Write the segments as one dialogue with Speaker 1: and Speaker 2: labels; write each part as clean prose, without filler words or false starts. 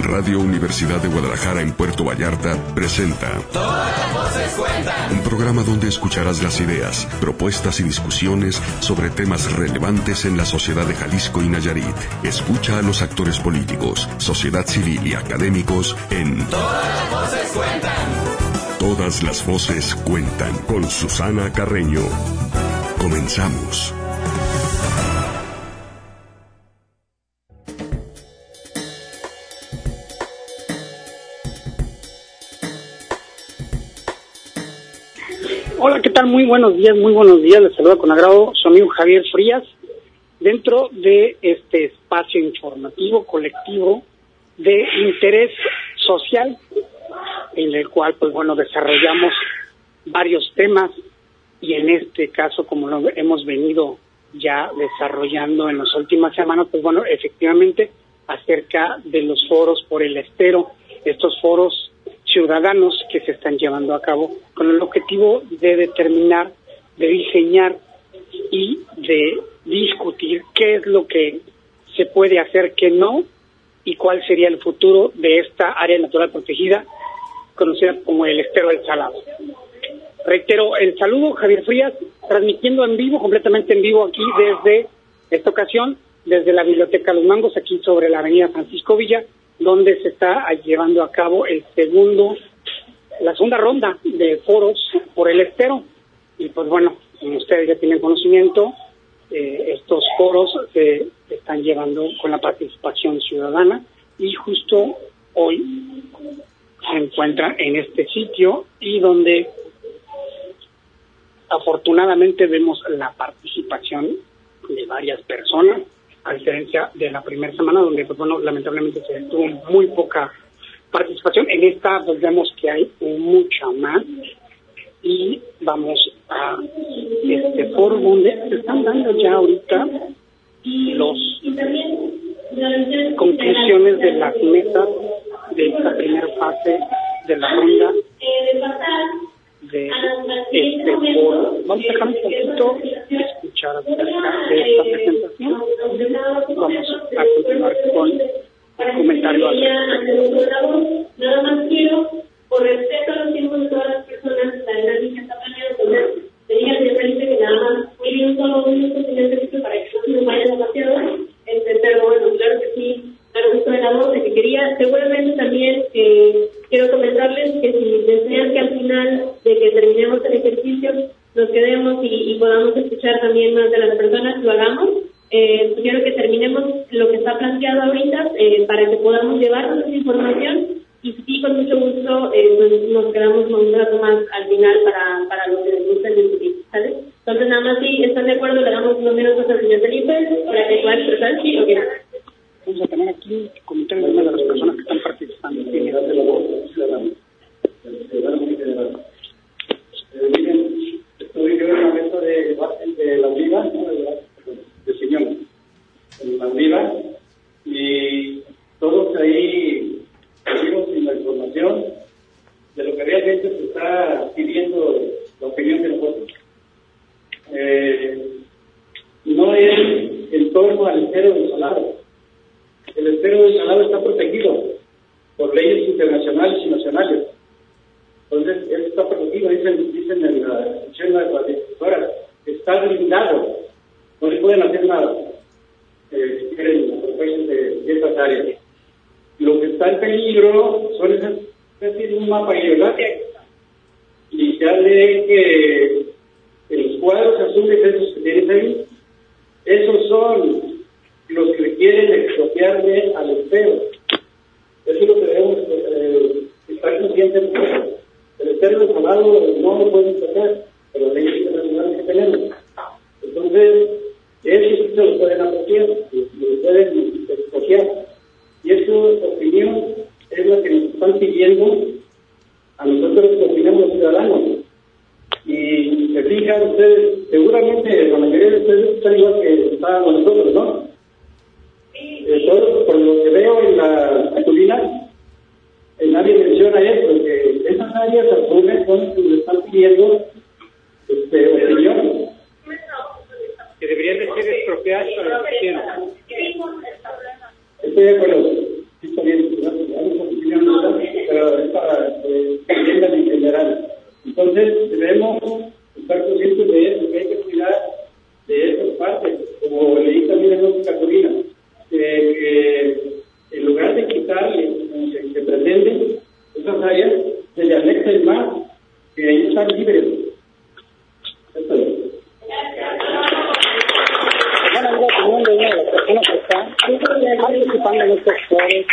Speaker 1: Radio Universidad de Guadalajara en Puerto Vallarta presenta
Speaker 2: Todas las voces cuentan.
Speaker 1: Un programa donde escucharás las ideas, propuestas y discusiones sobre temas relevantes en la sociedad de Jalisco y Nayarit. Escucha a los actores políticos, sociedad civil y académicos en
Speaker 2: Todas las voces cuentan.
Speaker 1: Todas las voces cuentan con Susana Carreño. Comenzamos.
Speaker 3: Hola, ¿qué tal? Muy buenos días. Les saluda con agrado su amigo Javier Frías, dentro de este espacio informativo colectivo de interés social, en el cual, desarrollamos varios temas, y en este caso, como lo hemos venido ya desarrollando en las últimas semanas, efectivamente, acerca de los foros por el estero, estos foros ciudadanos que se están llevando a cabo con el objetivo de determinar, de diseñar y de discutir qué es lo que se puede hacer, qué no, y cuál sería el futuro de esta área natural protegida conocida como el Estero del Salado. Reitero el saludo, Javier Frías, transmitiendo en vivo, completamente en vivo aquí desde esta ocasión, desde la Biblioteca Los Mangos, aquí sobre la avenida Francisco Villa, donde se está llevando a cabo la segunda ronda de foros por el estero. Y como ustedes ya tienen conocimiento, estos foros se están llevando con la participación ciudadana, y justo hoy se encuentran en este sitio, y donde afortunadamente vemos la participación de varias personas, a diferencia de la primera semana, donde lamentablemente se tuvo muy poca participación. En esta vemos que hay mucha más, y vamos a este foro donde se están dando ya ahorita las conclusiones de las mesas de esta primera fase de la ronda de este foro. Vamos a dejar un poquito de escuchar acerca de esta presentación. Vamos a continuar con el comentario al respecto.
Speaker 4: Nada más quiero, por respeto a los tiempos de todas las personas, la dinámica está planeada, le dije al señor Felipe que nada más muy bien solo un minuto, señor Felipe, para que no se nos vaya demasiado, pero claro que sí, claro, justo de la voz de que quería. Seguramente también quiero comentarles que si desean que al final de que terminemos el ejercicio nos quedemos y podamos escuchar también más de las personas, lo hagamos. Quiero que terminemos lo que está planteado ahorita para que podamos llevarnos esa información, y sí, con mucho gusto nos quedamos con un rato más al final para lo que les gusta discutir, ¿sabes? Entonces, nada más, si están de acuerdo, le damos unos minutos al señor Felipe para que pueda expresar, ¿sí o qué?
Speaker 3: Vamos a tener aquí comentarios de una de las personas que están participando.
Speaker 5: Estoy yo en la mesa de la Viva, de señor, en la Viva, y todos ahí seguimos sin la información de lo que realmente se está pidiendo, la opinión de nosotros. No es en torno al Estero del Salado. El Estero del Salado está protegido por leyes internacionales y nacionales. Entonces, él está protegido, dicen en la sección de la directora, está blindado, no le pueden hacer nada si quieren apropiarse de esas áreas. Lo que está en peligro son esas especies de un mapa geográfico, y ya lee que los cuadros azules esos que tienes ahí, esos son los que quieren expropiarle al estero. Eso es lo que debemos estar conscientes de. El Estero del Salado no lo pueden tocar, pero las leyes internacionales que tenemos. Entonces, eso sí se lo pueden apropiar, lo pueden expropiar. Y esa opinión es la que nos están pidiendo a nosotros que opinamos los ciudadanos. Y se fijan ustedes, seguramente la mayoría de ustedes están igual que estábamos nosotros, ¿no? Todos, por lo que veo en la cartulina, nadie menciona eso, que esas áreas azules son las que le están pidiendo opinión.
Speaker 3: Que deberían de ser expropiadas para lo que quieran.
Speaker 5: Estoy de acuerdo. Sí, está bien.
Speaker 3: participando en estos foros.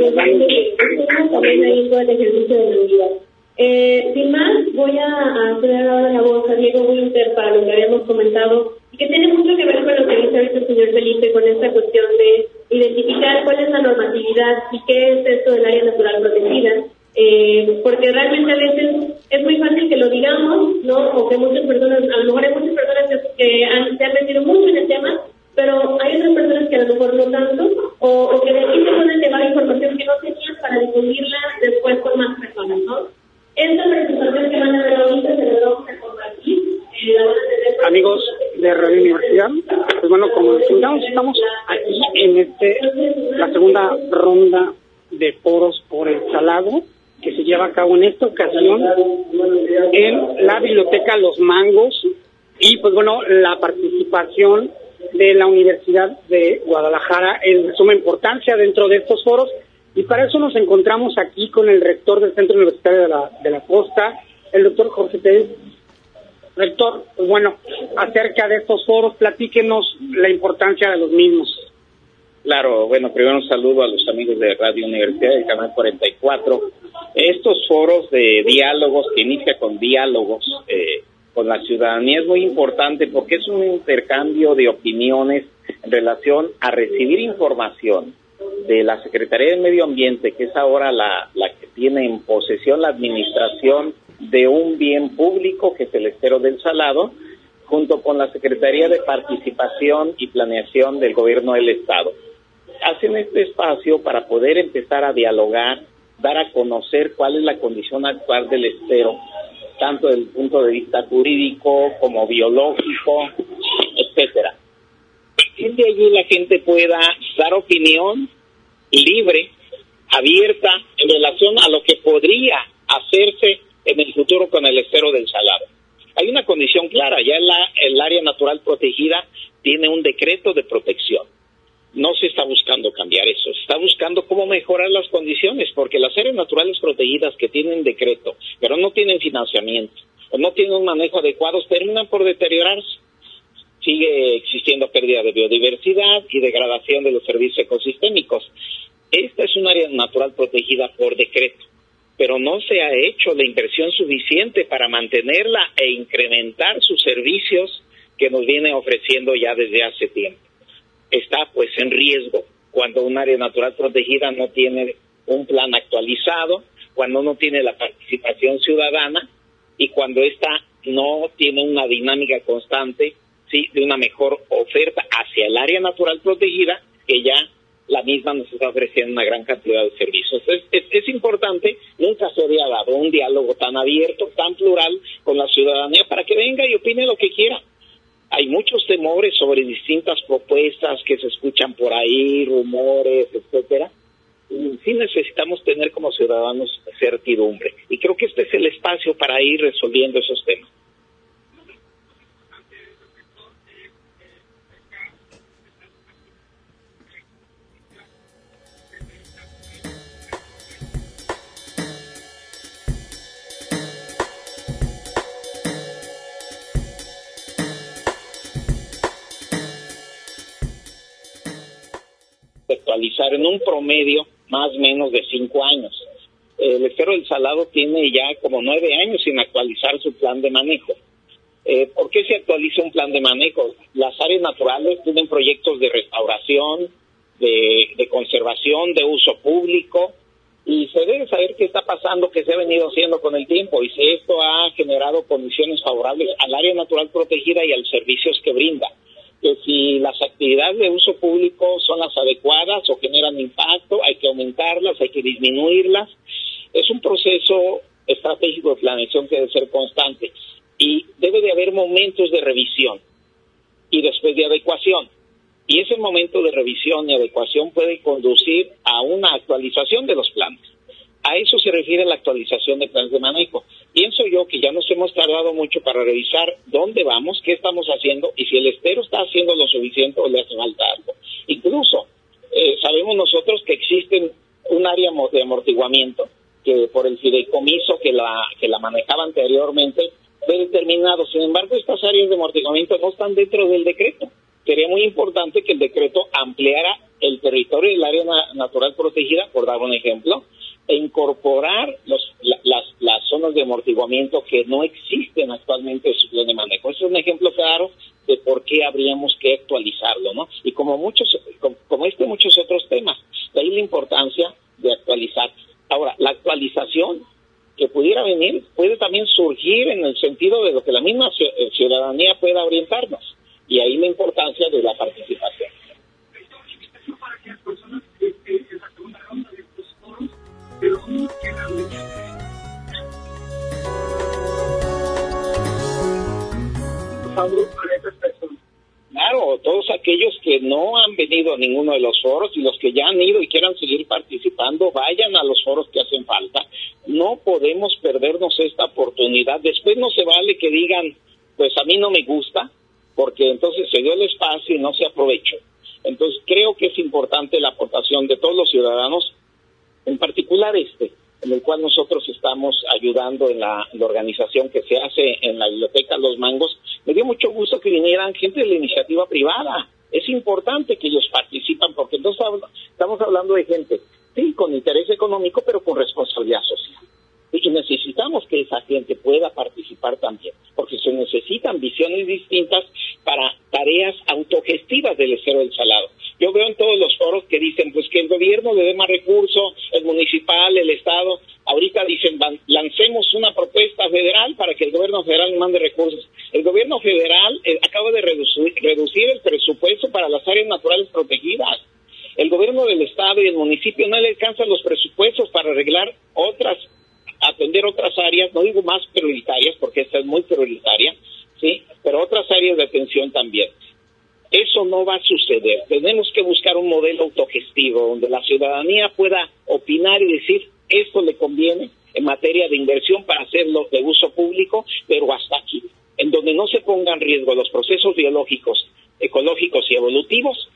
Speaker 4: También ahí todo el ejercicio de la unidad. Sin más, voy a ceder ahora la voz a Diego Winter para lo que habíamos comentado y que tiene mucho que ver con lo que dice ahorita el señor Felipe, con esta cuestión de identificar cuál es la normatividad y qué es esto del área natural protegida. Porque realmente a veces es muy fácil que lo digamos, ¿no? O que muchas personas, a lo mejor hay muchas personas que se han metido mucho en el tema, pero hay otras personas que a lo mejor no tanto, o que de aquí se pueden llevar información que no tenían para difundirla después con más personas, ¿no? Esta presentación que van a ver ahorita se la vamos a compartir.
Speaker 3: Amigos de Radio Universidad, pues bueno, como comentamos, estamos aquí en la segunda ronda de foros por el salado que se lleva a cabo en esta ocasión en la Biblioteca Los Mangos y pues bueno, la participación de la Universidad de Guadalajara en suma importancia dentro de estos foros, y para eso nos encontramos aquí con el rector del Centro Universitario de la Costa, el doctor Jorge Pérez. Rector, pues bueno, acerca de estos foros, platíquenos la importancia de los mismos.
Speaker 6: Claro, bueno, primero un saludo a los amigos de Radio Universidad del Canal 44. Estos foros de diálogos, que inicia con diálogos con la ciudadanía, es muy importante porque es un intercambio de opiniones en relación a recibir información de la Secretaría del Medio Ambiente, que es ahora la que tiene en posesión la administración de un bien público, que es el Estero del Salado, junto con la Secretaría de Participación y Planeación del Gobierno del Estado. Hacen este espacio para poder empezar a dialogar, dar a conocer cuál es la condición actual del estero, tanto desde el punto de vista jurídico como biológico, etcétera. Y de allí la gente pueda dar opinión libre, abierta, en relación a lo que podría hacerse en el futuro con el estero del Salado. Hay una condición clara, ya el área natural protegida tiene un decreto de protección. No se está buscando cambiar eso, se está buscando cómo mejorar las condiciones, porque las áreas naturales protegidas que tienen decreto, pero no tienen financiamiento, o no tienen un manejo adecuado, terminan por deteriorarse. Sigue existiendo pérdida de biodiversidad y degradación de los servicios ecosistémicos. Esta es un área natural protegida por decreto, pero no se ha hecho la inversión suficiente para mantenerla e incrementar sus servicios que nos viene ofreciendo ya desde hace tiempo. Está pues en riesgo cuando un área natural protegida no tiene un plan actualizado, cuando no tiene la participación ciudadana y cuando ésta no tiene una dinámica constante, sí, de una mejor oferta hacia el área natural protegida, que ya la misma nos está ofreciendo una gran cantidad de servicios. Es importante, nunca se había dado un diálogo tan abierto, tan plural con la ciudadanía para que venga y opine lo que quiera. Hay muchos temores sobre distintas propuestas que se escuchan por ahí, rumores, etcétera. Y sí necesitamos tener como ciudadanos certidumbre. Y creo que este es el espacio para ir resolviendo esos temas. Actualizar en un promedio más o menos de 5 años. El Estero del Salado tiene ya como 9 años sin actualizar su plan de manejo. ¿Por qué se actualiza un plan de manejo? Las áreas naturales tienen proyectos de restauración, de conservación, de uso público, y se debe saber qué está pasando, qué se ha venido haciendo con el tiempo, y si esto ha generado condiciones favorables al área natural protegida y a los servicios que brinda. Que si las actividades de uso público son las adecuadas o generan impacto, hay que aumentarlas, hay que disminuirlas. Es un proceso estratégico de planeación que debe ser constante y debe de haber momentos de revisión y después de adecuación. Y ese momento de revisión y adecuación puede conducir a una actualización de los planes. A eso se refiere la actualización de planes de manejo. Pienso yo que ya nos hemos tardado mucho para revisar dónde vamos, qué estamos haciendo y si el estero está haciendo lo suficiente o le hace falta algo. Incluso sabemos nosotros que existe un área de amortiguamiento que por el fideicomiso que la manejaba anteriormente fue determinado. Sin embargo, estas áreas de amortiguamiento no están dentro del decreto. Sería muy importante que el decreto ampliara el territorio del área natural protegida, por dar un ejemplo, e incorporar las zonas de amortiguamiento que no existen actualmente en su plan de manejo. Ese es un ejemplo claro de por qué habríamos que actualizarlo, ¿no? Y como muchos otros temas, de ahí la importancia de actualizar. Ahora, la actualización que pudiera venir puede también surgir en el sentido de lo que la misma ciudadanía pueda orientarnos, y ahí la importancia de la participación. Claro, todos aquellos que no han venido a ninguno de los foros y los que ya han ido y quieran seguir participando, vayan a los foros que hacen falta. No podemos perdernos esta oportunidad. Después no se vale que digan, pues a mí no me gusta, porque entonces se dio el espacio y no se aprovechó. Entonces creo que es importante la aportación de todos los ciudadanos, en particular en el cual nosotros estamos ayudando en la organización que se hace en la Biblioteca Los Mangos. Me dio mucho gusto que vinieran gente de la iniciativa privada. Es importante que ellos participan, porque entonces estamos hablando de gente, sí, con interés económico, pero con responsabilidad social. Y necesitamos que esa gente pueda participar también, porque se necesitan visiones distintas para tareas autogestivas del estero del Salado. Yo veo en todos los foros que dicen pues que el gobierno le dé más recursos, el municipal, el estado. Ahorita dicen lancemos una propuesta federal para que el gobierno federal mande recursos. El gobierno federal acaba de reducir el presupuesto para las áreas naturales protegidas. El gobierno del estado y el municipio no le alcanzan los presupuestos para atender otras áreas, no digo más prioritarias, porque esta es muy prioritaria, sí, pero otras áreas de atención también. Eso no va a suceder. Tenemos que buscar un modelo autogestivo donde la ciudadanía pueda opinar y decir esto le conviene en materia de inversión para hacerlo de uso público, pero hasta aquí, en donde no se pongan en riesgo los procesos biológicos, ecológicos y evolutivos,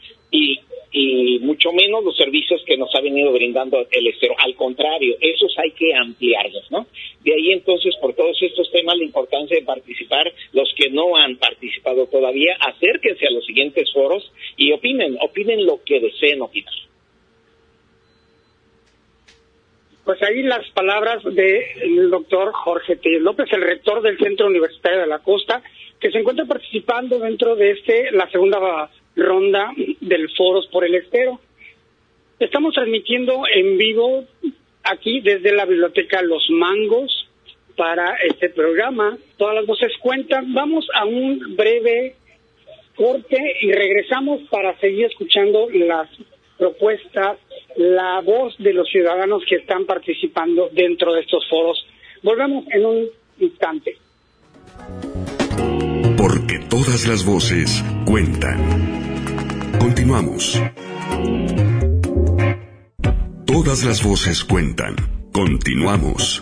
Speaker 6: y mucho menos los servicios que nos ha venido brindando el estero. Al contrario, esos hay que ampliarlos, ¿no? De ahí entonces, por todos estos temas, la importancia de participar. Los que no han participado todavía, acérquense a los siguientes foros y opinen lo que deseen opinar.
Speaker 3: Pues ahí las palabras del doctor Jorge Tellez López, el rector del Centro Universitario de la Costa, que se encuentra participando dentro de la segunda ronda del Foros por el Estero. Estamos transmitiendo en vivo aquí desde la Biblioteca Los Mangos para este programa. Todas las voces cuentan. Vamos a un breve corte y regresamos para seguir escuchando las propuestas, la voz de los ciudadanos que están participando dentro de estos foros. Volvemos en un instante.
Speaker 1: Porque todas las voces cuentan. Continuamos. Todas las voces cuentan. Continuamos.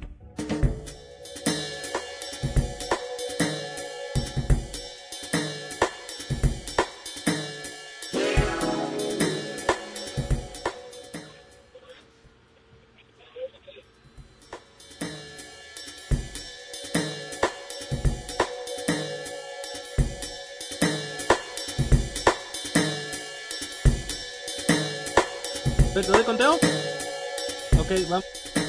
Speaker 7: ¿Te doy conteo? Ok, vamos.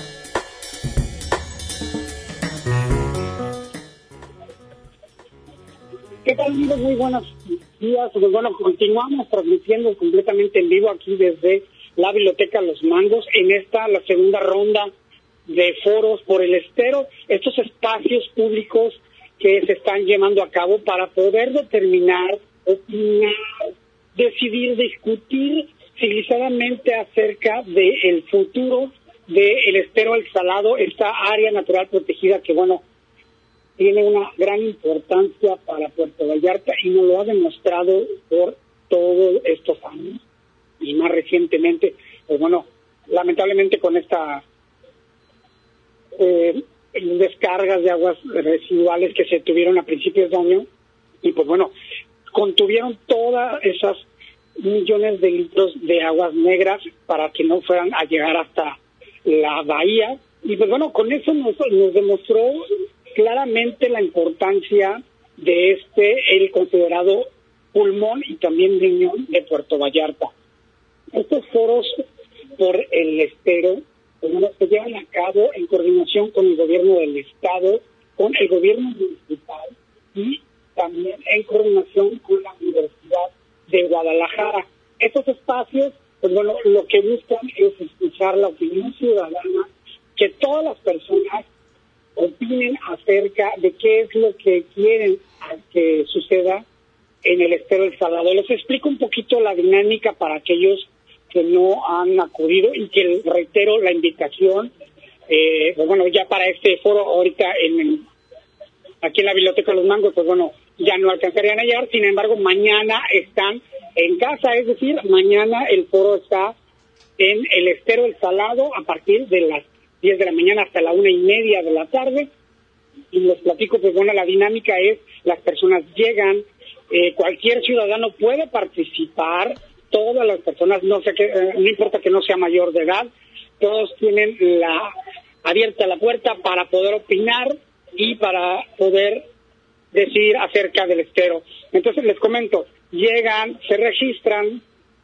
Speaker 3: ¿Qué tal, amigos? Muy buenos días. Pues bueno, continuamos transmitiendo completamente en vivo aquí desde la Biblioteca Los Mangos en la segunda ronda de foros por el estero. Estos espacios públicos que se están llevando a cabo para poder determinar, opinar, decidir, discutir civilizadamente acerca del futuro del estero del Salado, esta área natural protegida que, bueno, tiene una gran importancia para Puerto Vallarta y nos lo ha demostrado por todos estos años. Y más recientemente, pues bueno, lamentablemente con esta descargas de aguas residuales que se tuvieron a principios de año, y pues bueno, contuvieron todas esas millones de litros de aguas negras para que no fueran a llegar hasta la bahía. Y pues bueno, con eso nos demostró claramente la importancia de el considerado pulmón y también riñón de Puerto Vallarta. estos foros por el estero, pues, bueno, se llevan a cabo en coordinación con el gobierno del estado, con el gobierno municipal y también en coordinación con la Universidad de Guadalajara. Estos espacios, pues bueno, lo que buscan es escuchar la opinión ciudadana, que todas las personas opinen acerca de qué es lo que quieren que suceda en el estero del Salado. Les explico un poquito la dinámica para aquellos que no han acudido y que reitero la invitación, pues bueno, ya para este foro ahorita aquí en la Biblioteca de los Mangos, pues bueno, ya no alcanzarían a llegar, sin embargo, mañana están en casa, es decir, mañana el foro está en el estero del Salado a partir de las 10 de la mañana hasta la 1:30 de la tarde, y les platico, pues bueno, la dinámica es, las personas llegan, cualquier ciudadano puede participar, todas las personas, no importa que no sea mayor de edad, todos tienen abierta la puerta para poder opinar y para poder decir acerca del estero. Entonces les comento, llegan, se registran,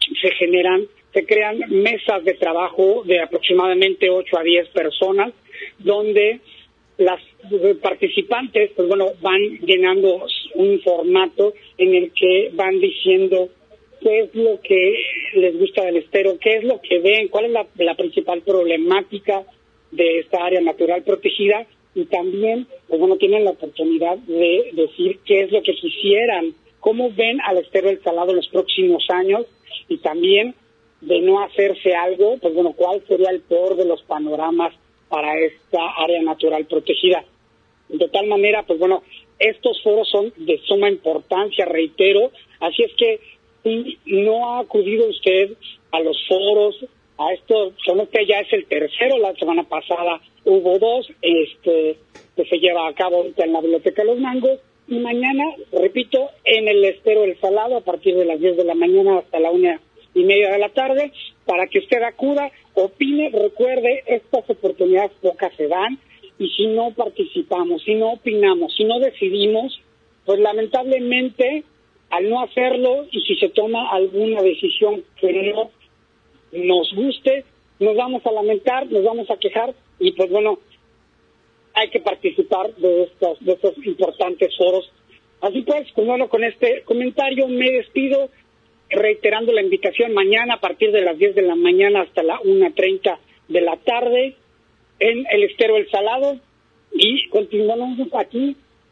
Speaker 3: se crean mesas de trabajo de aproximadamente 8 a 10 personas, donde las participantes, pues bueno, van llenando un formato en el que van diciendo qué es lo que les gusta del estero, qué es lo que ven, cuál es la principal problemática de esta área natural protegida, y también, pues bueno, tienen la oportunidad de decir qué es lo que quisieran, cómo ven al estero del Salado en los próximos años, y también de no hacerse algo, pues bueno, cuál sería el peor de los panoramas para esta área natural protegida. De tal manera, pues bueno, estos foros son de suma importancia, reitero, así es que si no ha acudido usted a los foros, a esto, que ya es el tercero, la semana pasada hubo 2, que se lleva a cabo ahorita en la Biblioteca de los Mangos, y mañana, repito, en el estero del Salado, a partir de las 10 de la mañana hasta la 1:30 de la tarde, para que usted acuda, opine, recuerde, estas oportunidades pocas se dan, y si no participamos, si no opinamos, si no decidimos, pues lamentablemente, al no hacerlo, y si se toma alguna decisión que no nos guste, nos vamos a lamentar, nos vamos a quejar, y pues bueno, hay que participar de estos importantes foros. Así pues, bueno, con este comentario me despido, reiterando la invitación mañana a partir de las 10 de la mañana hasta la 1:30 de la tarde en el estero del Salado, y continuamos aquí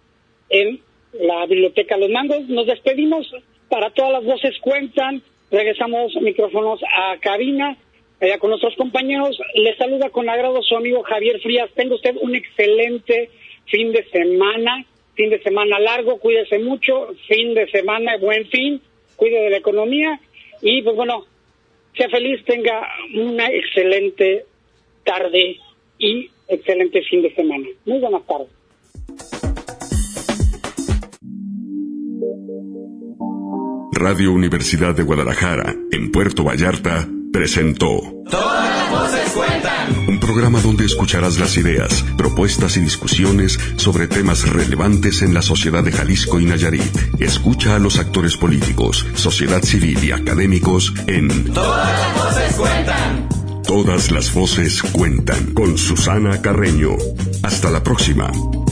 Speaker 3: en la Biblioteca de los Mangos. Nos despedimos, para todas las voces cuentan, regresamos micrófonos a cabina, allá con nuestros compañeros. Les saluda con agrado su amigo Javier Frías. Tenga usted un excelente fin de semana largo, cuídese mucho, fin de semana, buen fin, cuide de la economía, y pues bueno, sea feliz, tenga una excelente tarde y excelente fin de semana. Muy buenas tardes.
Speaker 1: Radio Universidad de Guadalajara, en Puerto Vallarta, presentó
Speaker 2: Todas las voces cuentan.
Speaker 1: Un programa donde escucharás las ideas, propuestas y discusiones sobre temas relevantes en la sociedad de Jalisco y Nayarit. Escucha a los actores políticos, sociedad civil y académicos en
Speaker 2: Todas las voces cuentan.
Speaker 1: Todas las voces cuentan, con Susana Carreño. Hasta la próxima.